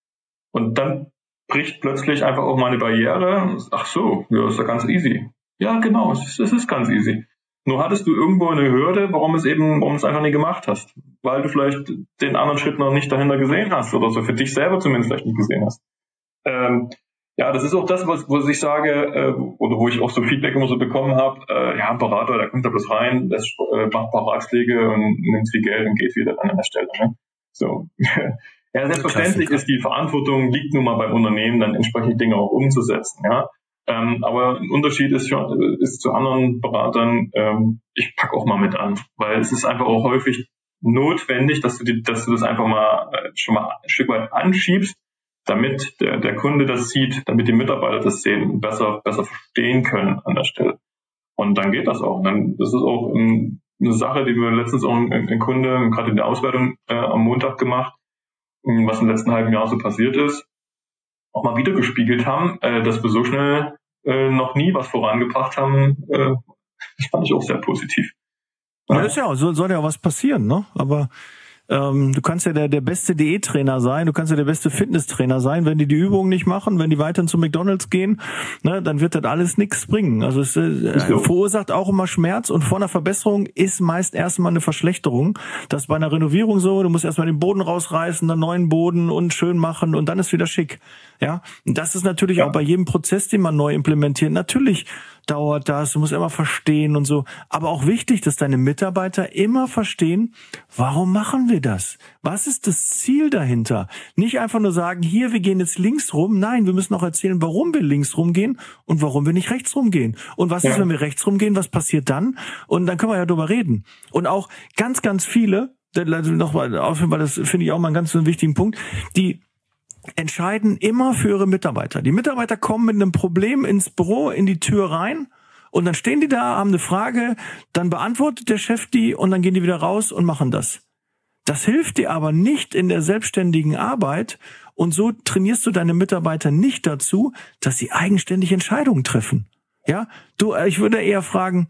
Und dann bricht plötzlich einfach auch mal eine Barriere. Ach so, ja, ist ja ganz easy. Ja, genau, es ist, es ist ganz easy. Nur hattest du irgendwo eine Hürde, warum es eben, warum es einfach nicht gemacht hast. Weil du vielleicht den anderen Schritt noch nicht dahinter gesehen hast oder so für dich selber zumindest vielleicht nicht gesehen hast. Ähm, ja, das ist auch das, was, wo ich sage, äh, oder wo ich auch so Feedback immer so bekommen habe, äh, ja, ein Berater, der kommt da bloß rein, der äh, macht ein paar Ratschläge und nimmt viel Geld und geht wieder dann an der Stelle. Ne? So. Ja, selbstverständlich ist die Verantwortung, liegt nun mal beim Unternehmen, dann entsprechende Dinge auch umzusetzen, ja. Ähm, aber ein Unterschied ist, schon, ist zu anderen Beratern, ähm, ich pack auch mal mit an, weil es ist einfach auch häufig notwendig, dass du, die, dass du das einfach mal äh, schon mal ein Stück weit anschiebst, damit der, der Kunde das sieht, damit die Mitarbeiter das sehen und besser, besser verstehen können an der Stelle. Und dann geht das auch. Und dann, das ist auch ähm, eine Sache, die wir letztens auch ein, ein Kunde, gerade in der Auswertung äh, am Montag gemacht, was im letzten halben Jahr so passiert ist, auch mal wieder gespiegelt haben, äh, dass wir so schnell äh, noch nie was vorangebracht haben. Äh, das fand ich auch sehr positiv. Ja, ja ist ja, soll, soll ja was passieren, ne? Aber ähm, du kannst ja der, der beste Diättrainer sein, du kannst ja der beste Fitnesstrainer sein, wenn die die Übungen nicht machen, wenn die weiterhin zu McDonald's gehen, ne, dann wird das alles nichts bringen. Also es äh, so. verursacht auch immer Schmerz und vor einer Verbesserung ist meist erstmal eine Verschlechterung. Das ist bei einer Renovierung so, du musst erstmal den Boden rausreißen, dann neuen Boden und schön machen und dann ist wieder schick. Ja, und das ist natürlich ja. auch bei jedem Prozess, den man neu implementiert. Natürlich dauert das, du musst immer verstehen und so. Aber auch wichtig, dass deine Mitarbeiter immer verstehen, warum machen wir das? Was ist das Ziel dahinter? Nicht einfach nur sagen, hier, wir gehen jetzt links rum. Nein, wir müssen auch erzählen, warum wir links rumgehen und warum wir nicht rechts rumgehen. Und was ja. ist, wenn wir rechts rumgehen? Was passiert dann? Und dann können wir ja drüber reden. Und auch ganz, ganz viele, nochmal aufhören, weil das finde ich auch mal einen ganz wichtigen Punkt, die entscheiden immer für ihre Mitarbeiter. Die Mitarbeiter kommen mit einem Problem ins Büro, in die Tür rein und dann stehen die da, haben eine Frage, dann beantwortet der Chef die und dann gehen die wieder raus und machen das. Das hilft dir aber nicht in der selbstständigen Arbeit und so trainierst du deine Mitarbeiter nicht dazu, dass sie eigenständig Entscheidungen treffen. Ja, du, ich würde eher fragen,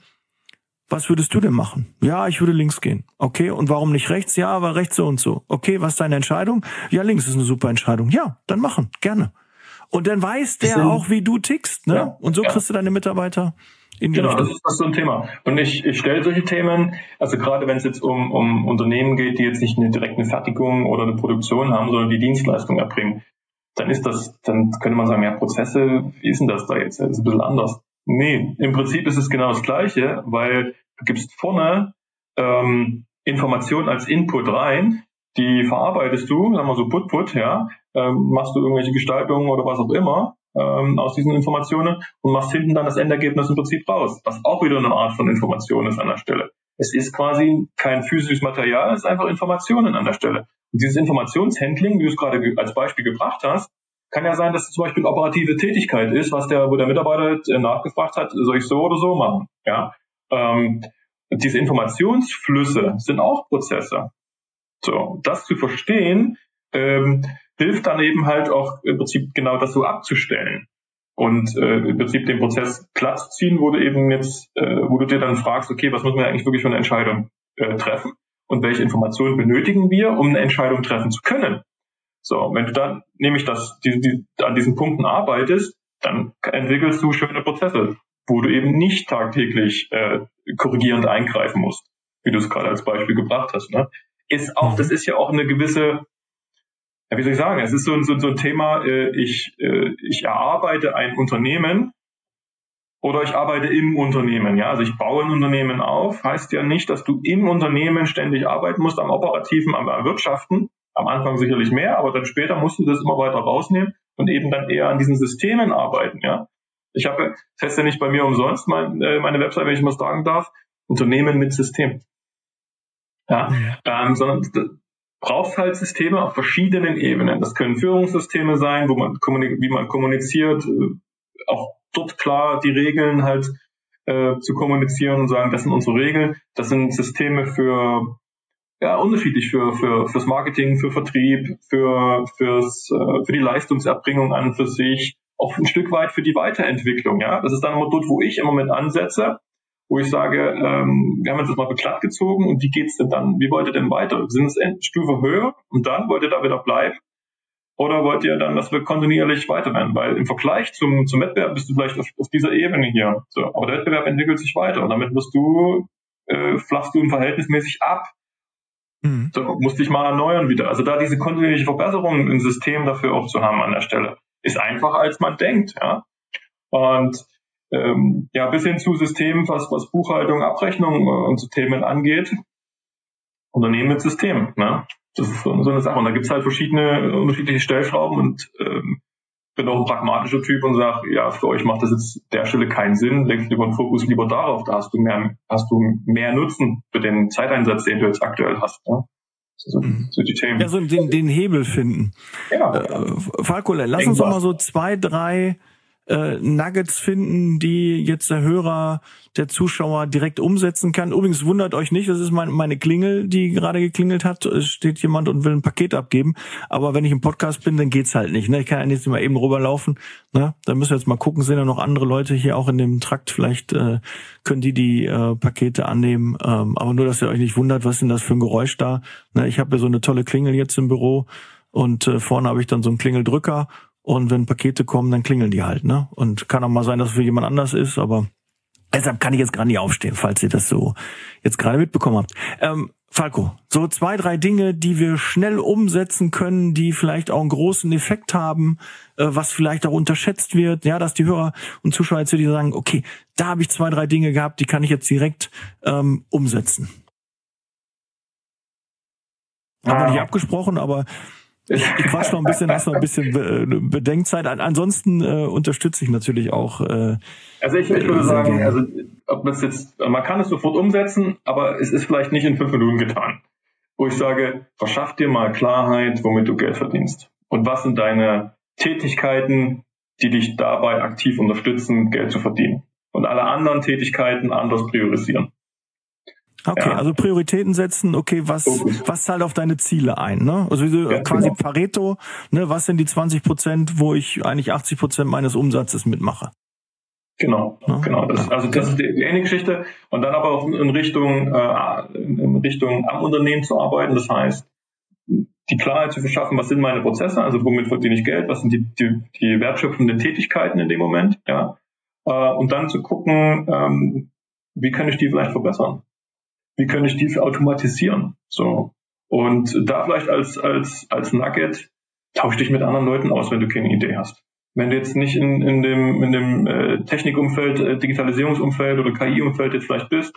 was würdest du denn machen? Ja, ich würde links gehen. Okay, und warum nicht rechts? Ja, aber rechts so und so. Okay, was ist deine Entscheidung? Ja, links ist eine super Entscheidung. Ja, dann machen, gerne. Und dann weiß der sind, auch, wie du tickst, ne? Ja, und so ja. kriegst du deine Mitarbeiter in die Genau, Richtung. das ist, das ist so ein Thema. Und ich, ich stelle solche Themen, also gerade wenn es jetzt um, um Unternehmen geht, die jetzt nicht eine direkte Fertigung oder eine Produktion haben, sondern die Dienstleistung erbringen, dann ist das, dann könnte man sagen, ja, Prozesse, wie ist denn das da jetzt? Das ist ein bisschen anders. Nee, im Prinzip ist es genau das Gleiche, weil du gibst vorne ähm, Informationen als Input rein, die verarbeitest du, sagen wir so Put-Put, ja, ähm, machst du irgendwelche Gestaltungen oder was auch immer ähm, aus diesen Informationen und machst hinten dann das Endergebnis im Prinzip raus, was auch wieder eine Art von Information ist an der Stelle. Es ist quasi kein physisches Material, es ist einfach Informationen an der Stelle. Und dieses Informationshandling, wie du es gerade als Beispiel gebracht hast, kann ja sein, dass es zum Beispiel eine operative Tätigkeit ist, was der, wo der Mitarbeiter nachgefragt hat, soll ich so oder so machen, ja. Ähm, diese Informationsflüsse sind auch Prozesse. So, das zu verstehen, ähm, hilft dann eben halt auch im Prinzip genau das so abzustellen und äh, im Prinzip den Prozess glatt zu ziehen, wo du eben jetzt, äh, wo du dir dann fragst, okay, was müssen wir eigentlich wirklich für eine Entscheidung äh, treffen und welche Informationen benötigen wir, um eine Entscheidung treffen zu können. So, wenn du dann nämlich das, die, die, an diesen Punkten arbeitest, dann entwickelst du schöne Prozesse, wo du eben nicht tagtäglich äh, korrigierend eingreifen musst, wie du es gerade als Beispiel gebracht hast. Ne? Ist auch, das ist ja auch eine gewisse, ja, wie soll ich sagen, es ist so, so, so ein Thema, äh, ich, äh, ich erarbeite ein Unternehmen oder ich arbeite im Unternehmen. Ja, also ich baue ein Unternehmen auf, heißt ja nicht, dass du im Unternehmen ständig arbeiten musst, am Operativen, am Wirtschaften. Am Anfang sicherlich mehr, aber dann später musst du das immer weiter rausnehmen und eben dann eher an diesen Systemen arbeiten. Ja, ich habe, das heißt ja nicht bei mir umsonst, mein, äh, meine Website, wenn ich mal sagen darf, Unternehmen mit System. Ja, mhm. ähm, sondern du brauchst halt Systeme auf verschiedenen Ebenen. Das können Führungssysteme sein, wo man kommunik- wie man kommuniziert, äh, auch dort klar die Regeln halt äh, zu kommunizieren und sagen, das sind unsere Regeln. Das sind Systeme für ja, unterschiedlich für, für, fürs Marketing, für Vertrieb, für, fürs, äh, für die Leistungserbringung an für sich, auch ein Stück weit für die Weiterentwicklung, ja. Das ist dann immer dort, wo ich im Moment ansetze, wo ich sage, ähm, wir haben uns das mal glatt gezogen und wie geht's denn dann? Wie wollt ihr denn weiter? Sind es eine Stufe höher und dann wollt ihr da wieder bleiben? Oder wollt ihr dann, dass wir kontinuierlich weiter werden? Weil im Vergleich zum, zum Wettbewerb bist du vielleicht auf, auf dieser Ebene hier. So, aber der Wettbewerb entwickelt sich weiter und damit wirst du, äh, flachst du verhältnismäßig ab. Mhm. So, musste ich mal erneuern wieder. Also da diese kontinuierliche Verbesserung im System dafür auch zu haben an der Stelle, ist einfacher als man denkt, ja. Und ähm, ja, bis hin zu Systemen, was, was Buchhaltung, Abrechnung äh, und so Themen angeht, Unternehmen mit System, ne? Das ist so, so eine Sache. Und da gibt's halt verschiedene, unterschiedliche Stellschrauben und ähm, bin auch ein pragmatischer Typ und sage, ja, für euch macht das jetzt der Stelle keinen Sinn, legt lieber den Fokus lieber darauf, da hast du mehr, hast du mehr Nutzen für den Zeiteinsatz, den du jetzt aktuell hast. Ne? So, mhm. so die Themen. Ja, so den, den Hebel finden. Ja. Äh, Falco, lass uns doch mal so zwei, drei äh, Nuggets finden, die jetzt der Hörer, der Zuschauer direkt umsetzen kann. Übrigens wundert euch nicht, das ist mein, meine Klingel, die gerade geklingelt hat. Es steht jemand und will ein Paket abgeben. Aber wenn ich im Podcast bin, dann geht's halt nicht. Ne? Ich kann ja nicht mal eben rüberlaufen. Ne? Da müssen wir jetzt mal gucken, sind ja noch andere Leute hier auch in dem Trakt. Vielleicht äh, können die die äh, Pakete annehmen. Ähm, aber nur, dass ihr euch nicht wundert, was ist denn das für ein Geräusch da? Ne? Ich habe ja so eine tolle Klingel jetzt im Büro und äh, vorne habe ich dann so einen Klingeldrücker. Und wenn Pakete kommen, dann klingeln die halt, ne? Und kann auch mal sein, dass es für jemand anders ist, aber deshalb kann ich jetzt gerade nicht aufstehen, falls ihr das so jetzt gerade mitbekommen habt. Ähm, Falco, so zwei, drei Dinge, die wir schnell umsetzen können, die vielleicht auch einen großen Effekt haben, äh, was vielleicht auch unterschätzt wird, ja, dass die Hörer und Zuschauer jetzt wieder sagen, okay, da habe ich zwei, drei Dinge gehabt, die kann ich jetzt direkt ähm, umsetzen. Haben wir nicht abgesprochen, aber Ich, ich quatsch noch ein bisschen, hast noch ein bisschen Be- Bedenkzeit. Ansonsten äh, unterstütze ich natürlich auch. Äh, also ich, ich würde sagen, gerne. also ob man es jetzt, man kann es sofort umsetzen, aber es ist vielleicht nicht in fünf Minuten getan. Wo ich sage, verschaff dir mal Klarheit, womit du Geld verdienst. Und was sind deine Tätigkeiten, die dich dabei aktiv unterstützen, Geld zu verdienen. Und alle anderen Tätigkeiten anders priorisieren. Okay, ja. Also Prioritäten setzen, okay, was okay. was zahlt auf deine Ziele ein, ne? Also ja, quasi genau. Pareto, ne, was sind die zwanzig Prozent, wo ich eigentlich achtzig Prozent meines Umsatzes mitmache? Genau, ja? genau. Das, also das ist die, die eine Geschichte. Und dann aber auch in Richtung äh, in Richtung am Unternehmen zu arbeiten, das heißt, die Klarheit zu verschaffen, was sind meine Prozesse, also womit verdiene ich Geld, was sind die, die, die wertschöpfenden Tätigkeiten in dem Moment, ja. Äh, und dann zu gucken, ähm, wie kann ich die vielleicht verbessern? Wie kann ich die automatisieren? So. Und da vielleicht als, als, als Nugget, tausch dich mit anderen Leuten aus, wenn du keine Idee hast. wenn du jetzt nicht in, in dem, in dem äh, Technikumfeld, äh, Digitalisierungsumfeld oder K I-Umfeld jetzt vielleicht bist,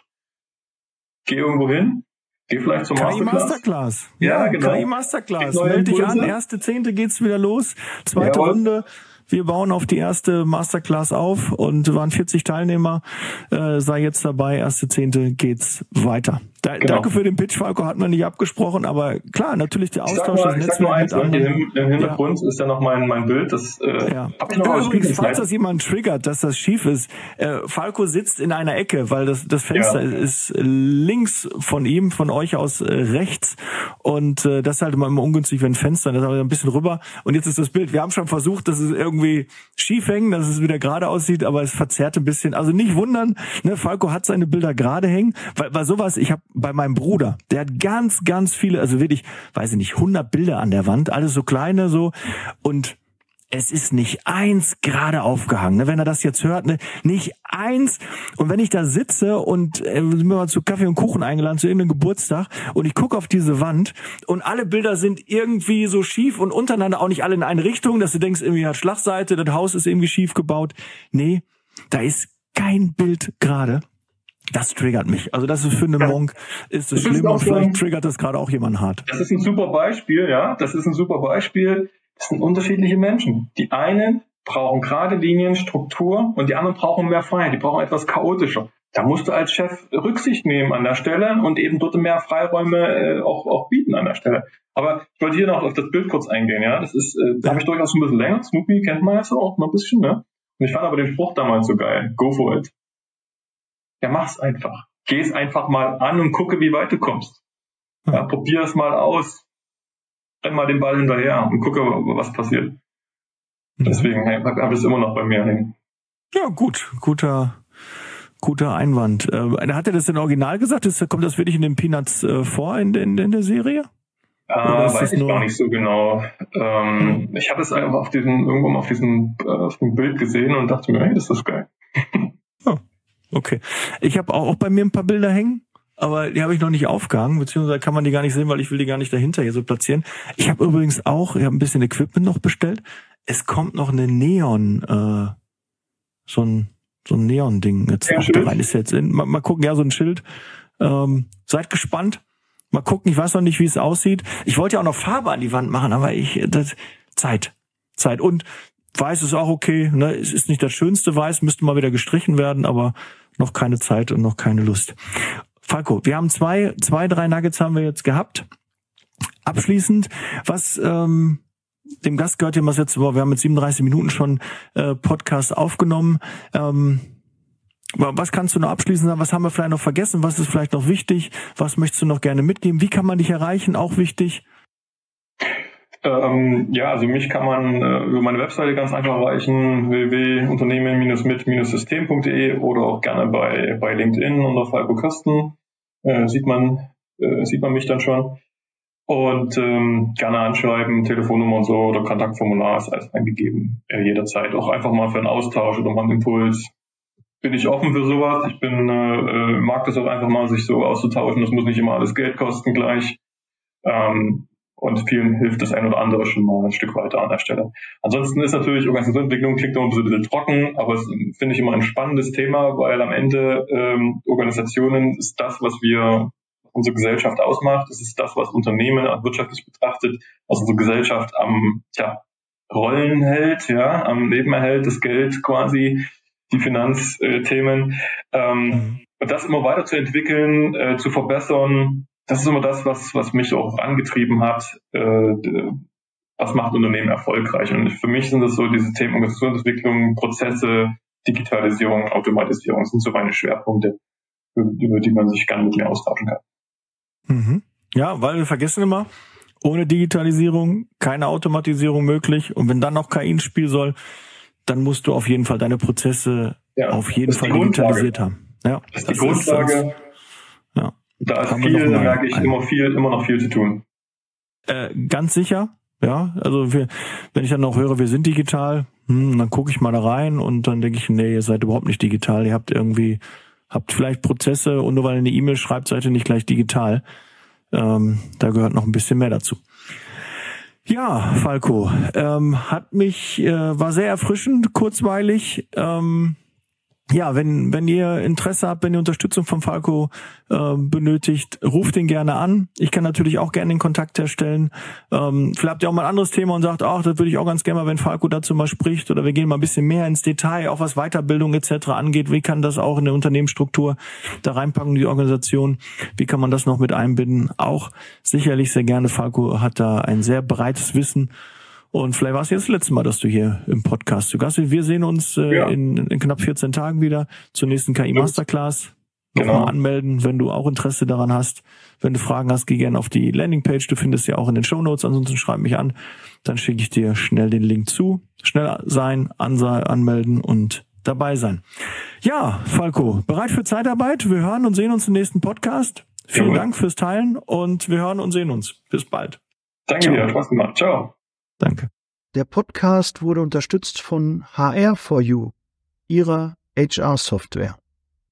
geh irgendwo hin, geh vielleicht zur Masterclass. K I Masterclass. Ja, ja, genau. K I Masterclass. Meld dich an, erste Zehnte geht's wieder los, zweite Jawohl. Runde. Wir bauen auf die erste Masterclass auf und waren vierzig Teilnehmer. Äh, sei jetzt dabei, erste Zehnte geht's weiter. Da, genau. Danke für den Pitch, Falco, hatten wir nicht abgesprochen, aber klar, natürlich der Austausch, mal, das Netzwerk mit eins, anderen. Im, Im Hintergrund ja. ist ja noch mein, mein Bild, das äh, ja. hab ich noch mal Übrigens, falls das jemand triggert, dass das schief ist, äh, Falco sitzt in einer Ecke, weil das, das Fenster ja. ist links von ihm, von euch aus äh, rechts und äh, das ist halt immer, immer ungünstig, wenn ein Fenster, das ist ein bisschen rüber und jetzt ist das Bild, wir haben schon versucht, dass es irgendwie schief hängen, dass es wieder gerade aussieht, aber es verzerrt ein bisschen, also nicht wundern, ne, Falco hat seine Bilder gerade hängen, weil, weil sowas, ich habe bei meinem Bruder, der hat ganz, ganz viele, also wirklich, weiß ich nicht, hundert Bilder an der Wand, alles so kleine so und es ist nicht eins gerade aufgehangen, ne? Wenn er das jetzt hört, ne? Nicht eins. Und wenn ich da sitze und äh, sind wir mal zu Kaffee und Kuchen eingeladen, zu irgendeinem Geburtstag und ich gucke auf diese Wand und alle Bilder sind irgendwie so schief und untereinander auch nicht alle in eine Richtung, dass du denkst, irgendwie hat Schlagseite, das Haus ist irgendwie schief gebaut. Nee, da ist kein Bild gerade. Das triggert mich. Also das ist für einen Monk, ist es schlimm und vielleicht triggert das gerade auch jemanden hart. Das ist ein super Beispiel, ja. Das ist ein super Beispiel. Das sind unterschiedliche Menschen. Die einen brauchen gerade Linien, Struktur und die anderen brauchen mehr Freiheit. Die brauchen etwas chaotischer. Da musst du als Chef Rücksicht nehmen an der Stelle und eben dort mehr Freiräume äh, auch, auch bieten an der Stelle. Aber ich wollte hier noch auf das Bild kurz eingehen, ja. Das ist, äh, da habe ich durchaus ein bisschen länger. Snoopy kennt man jetzt auch noch ein bisschen, ne? Und ich fand aber den Spruch damals so geil. Go for it. Ja, mach's einfach. Geh's einfach mal an und gucke, wie weit du kommst. Ja, probier es mal aus. Renn mal den Ball hinterher und gucke, was passiert. Deswegen hey, habe ich es immer noch bei mir hängen. Ja, gut. Guter, guter Einwand. Äh, hat er das in Original gesagt? Ist, kommt das wirklich in den Peanuts äh, vor in, in, in der Serie? Äh, weiß ich nur... gar nicht so genau. Ähm, hm. Ich habe es einfach auf diesem, irgendwo mal auf diesem, äh, auf dem Bild gesehen und dachte mir, hey, das ist geil. Oh. Okay. Ich habe auch bei mir ein paar Bilder hängen, aber die habe ich noch nicht aufgehangen, beziehungsweise kann man die gar nicht sehen, weil ich will die gar nicht dahinter hier so platzieren. Ich habe übrigens auch, ich habe ein bisschen Equipment noch bestellt. Es kommt noch eine Neon, äh, so ein so ein Neon-Ding jetzt ja, auch da rein. Ist jetzt in, mal, mal gucken, ja, so ein Schild. Ähm, seid gespannt. Mal gucken, ich weiß noch nicht, wie es aussieht. Ich wollte ja auch noch Farbe an die Wand machen, aber ich, das, Zeit. Zeit. Und Weiß ist auch okay, ne? Es ist nicht das schönste Weiß, müsste mal wieder gestrichen werden, aber noch keine Zeit und noch keine Lust. Falco, wir haben zwei, zwei, drei Nuggets haben wir jetzt gehabt. Abschließend, was ähm, dem Gast gehört ja was jetzt, wir haben jetzt siebenunddreißig Minuten schon äh, Podcast aufgenommen. Ähm, was kannst du noch abschließend sagen? Was haben wir vielleicht noch vergessen? Was ist vielleicht noch wichtig? Was möchtest du noch gerne mitgeben? Wie kann man dich erreichen? Auch wichtig. Ähm, ja, also mich kann man äh, über meine Webseite ganz einfach erreichen, w w w punkt unternehmen mit system punkt d e oder auch gerne bei bei LinkedIn unter Falco Kirsten. Äh, sieht man äh, sieht man mich dann schon. Und ähm, gerne anschreiben, Telefonnummer und so oder Kontaktformular ist alles eingegeben. Äh, jederzeit auch einfach mal für einen Austausch oder mal einen Impuls. Bin ich offen für sowas. Ich bin äh, mag das auch einfach mal, sich so auszutauschen. Das muss nicht immer alles Geld kosten gleich. Ähm, Und vielen hilft das ein oder andere schon mal ein Stück weiter an der Stelle. Ansonsten ist natürlich Organisationsentwicklung, klingt noch ein bisschen trocken, aber es finde ich immer ein spannendes Thema, weil am Ende ähm, Organisationen ist das, was wir unsere Gesellschaft ausmacht. Es ist das, was Unternehmen wirtschaftlich betrachtet, was unsere Gesellschaft am tja, Rollen hält, ja, am Leben erhält, das Geld quasi, die Finanzthemen. Ähm, mhm. Und das immer weiterzuentwickeln, äh, zu verbessern, das ist immer das, was was mich auch angetrieben hat, äh, was macht Unternehmen erfolgreich. Und für mich sind das so diese Themen Organisationsentwicklung, Prozesse, Digitalisierung, Automatisierung sind so meine Schwerpunkte, über die man sich gerne mit mir austauschen kann. Mhm. Ja, weil wir vergessen immer, ohne Digitalisierung keine Automatisierung möglich. Und wenn dann noch K I ins Spiel soll, dann musst du auf jeden Fall deine Prozesse ja, auf jeden Fall digitalisiert haben. Ja, das ist die das Grundlage. Ist, ja. Da ist viel, da merke ich, immer viel, immer noch viel zu tun. Äh, ganz sicher, ja. Also wir, wenn ich dann noch höre, wir sind digital, hm, dann gucke ich mal da rein und dann denke ich, nee, ihr seid überhaupt nicht digital. Ihr habt irgendwie, habt vielleicht Prozesse und nur weil ihr eine E-Mail schreibt, seid ihr nicht gleich digital. Ähm, da gehört noch ein bisschen mehr dazu. Ja, Falco, ähm, hat mich, äh, war sehr erfrischend, kurzweilig. Ähm, ja, wenn wenn ihr Interesse habt, wenn ihr Unterstützung von Falco äh, benötigt, ruft ihn gerne an. Ich kann natürlich auch gerne den Kontakt herstellen. Ähm, vielleicht habt ihr auch mal ein anderes Thema und sagt, ach, das würde ich auch ganz gerne mal, wenn Falco dazu mal spricht. Oder wir gehen mal ein bisschen mehr ins Detail, auch was Weiterbildung et cetera angeht. Wie kann das auch in der Unternehmensstruktur da reinpacken, die Organisation? Wie kann man das noch mit einbinden? Auch sicherlich sehr gerne. Falco hat da ein sehr breites Wissen. Und vielleicht war es jetzt das letzte Mal, dass du hier im Podcast zu Gast bist. Wir sehen uns äh, ja. in, in knapp vierzehn Tagen wieder zur nächsten K I Masterclass. Nochmal genau. anmelden, wenn du auch Interesse daran hast. Wenn du Fragen hast, geh gerne auf die Landingpage. Du findest ja auch in den Shownotes. Ansonsten schreib mich an. Dann schicke ich dir schnell den Link zu. Schnell sein, ansa- anmelden und dabei sein. Ja, Falco, bereit für Zeitarbeit? Wir hören und sehen uns im nächsten Podcast. Vielen ja. Dank fürs Teilen und wir hören und sehen uns. Bis bald. Danke dir, hat Spaß gemacht. Ciao. Danke. Der Podcast wurde unterstützt von H R for You, ihrer H R-Software.